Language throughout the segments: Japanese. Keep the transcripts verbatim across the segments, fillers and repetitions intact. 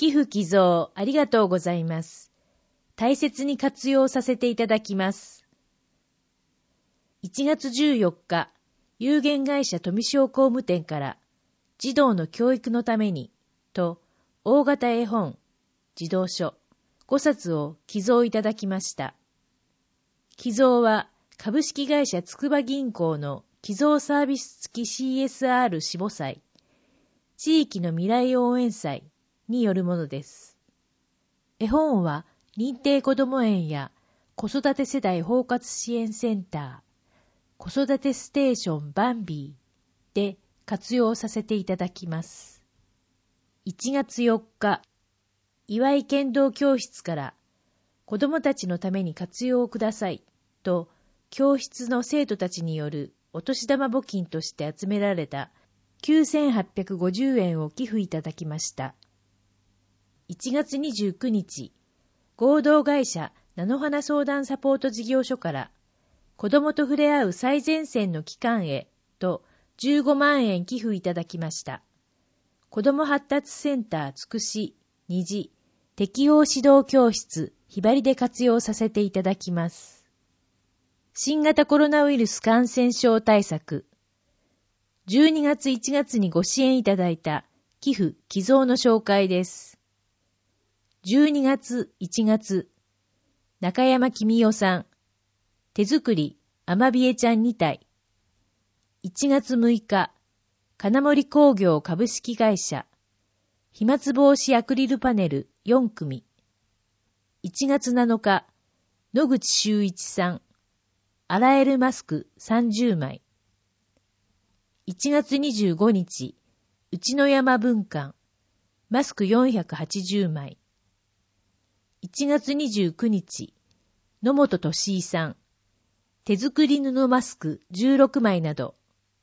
寄付寄贈ありがとうございます。大切に活用させていただきます。いちがつじゅうよっか、有限会社富商工務店から児童の教育のためにと大型絵本、児童書ごさつを寄贈いただきました。寄贈は株式会社筑波銀行の寄贈サービス付き シーエスアール 支母祭、地域の未来応援祭によるものです。絵本は認定こども園や子育て世代包括支援センター、子育てステーションバンビーで活用させていただきます。いちがつよっか、岩井剣道教室から子どもたちのために活用をくださいと教室の生徒たちによるお年玉募金として集められたきゅうせんはっぴゃくごじゅうえんを寄付いただきました。いちがつにじゅうくにち、合同会社菜の花相談サポート事業所から子どもと触れ合う最前線の機関へとじゅうごまんえん寄付いただきました。子ども発達センターつくし虹適応指導教室ひばりで活用させていただきます。新型コロナウイルス感染症対策。じゅうにがついちがつにご支援いただいた寄付寄贈の紹介です。じゅうにがつ、いちがつ、中山君代さん、手作りアマビエちゃんにたい。いちがつむいか、金森工業株式会社、飛沫防止アクリルパネルよんくみ。いちがつなのか、野口修一さん、洗えるマスクさんじゅうまい。いちがつにじゅうごにち、内野山文館、マスクよんひゃくはちじゅうまい。いちがつにじゅうくにち、野本俊井さん、手作り布マスクじゅうろくまいなど。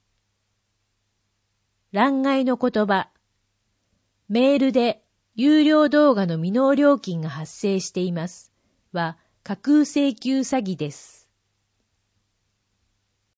欄外の言葉。メールで有料動画の未納料金が発生しています。は架空請求詐欺です。